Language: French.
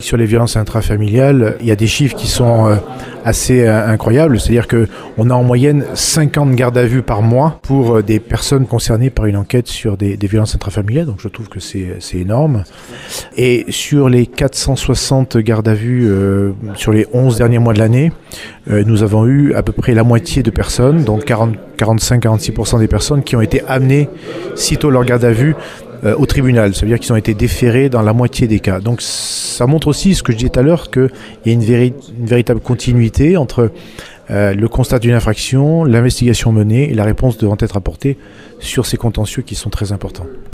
Sur les violences intrafamiliales, il y a des chiffres qui sont assez incroyables. C'est-à-dire qu'on a en moyenne 50 gardes à vue par mois pour des personnes concernées par une enquête sur des violences intrafamiliales. Donc je trouve que c'est énorme. Et sur les 460 gardes à vue sur les 11 derniers mois de l'année, nous avons eu à peu près la moitié de personnes, donc 45-46% des personnes qui ont été amenées, sitôt leur garde à vue, au tribunal. Ça veut dire qu'ils ont été déférés dans la moitié des cas. Donc ça montre aussi ce que je disais tout à l'heure, qu'il y a une véritable continuité entre le constat d'une infraction, l'investigation menée et la réponse devant être apportée sur ces contentieux qui sont très importants.